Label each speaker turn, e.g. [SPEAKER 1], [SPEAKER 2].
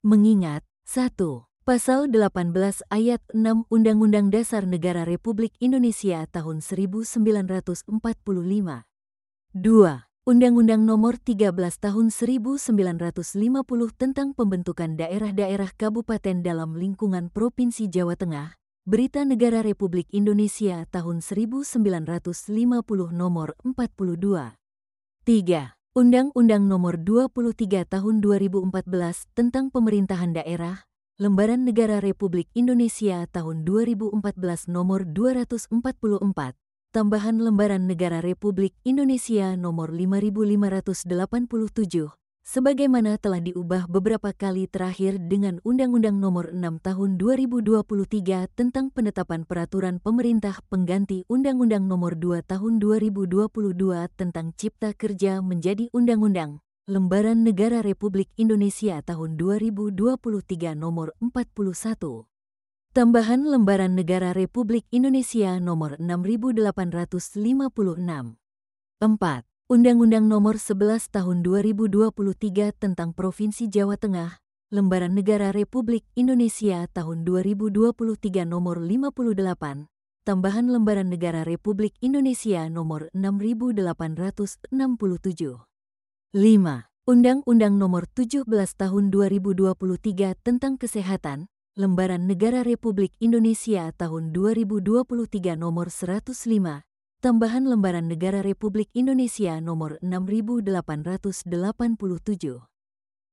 [SPEAKER 1] Mengingat 1. Pasal 18 ayat 6 Undang-Undang Dasar Negara Republik Indonesia tahun 1945. 2. Undang-Undang Nomor 13 Tahun 1950 tentang Pembentukan Daerah-daerah Kabupaten dalam Lingkungan Provinsi Jawa Tengah, Berita Negara Republik Indonesia tahun 1950 Nomor 42. 3. Undang-Undang Nomor 23 Tahun 2014 tentang Pemerintahan Daerah, Lembaran Negara Republik Indonesia tahun 2014 Nomor 244, tambahan Lembaran Negara Republik Indonesia Nomor 5587, sebagaimana telah diubah beberapa kali terakhir dengan Undang-Undang Nomor 6 Tahun 2023 tentang penetapan peraturan pemerintah pengganti Undang-Undang Nomor 2 Tahun 2022 tentang Cipta Kerja menjadi Undang-Undang Lembaran Negara Republik Indonesia tahun 2023 Nomor 41. Tambahan Lembaran Negara Republik Indonesia Nomor 6856. 4. Undang-Undang Nomor 11 Tahun 2023 tentang Provinsi Jawa Tengah, Lembaran Negara Republik Indonesia tahun 2023 Nomor 58, tambahan Lembaran Negara Republik Indonesia Nomor 6867. 5. Undang-Undang Nomor 17 Tahun 2023 tentang Kesehatan, Lembaran Negara Republik Indonesia tahun 2023 Nomor 105, tambahan Lembaran Negara Republik Indonesia Nomor 6887.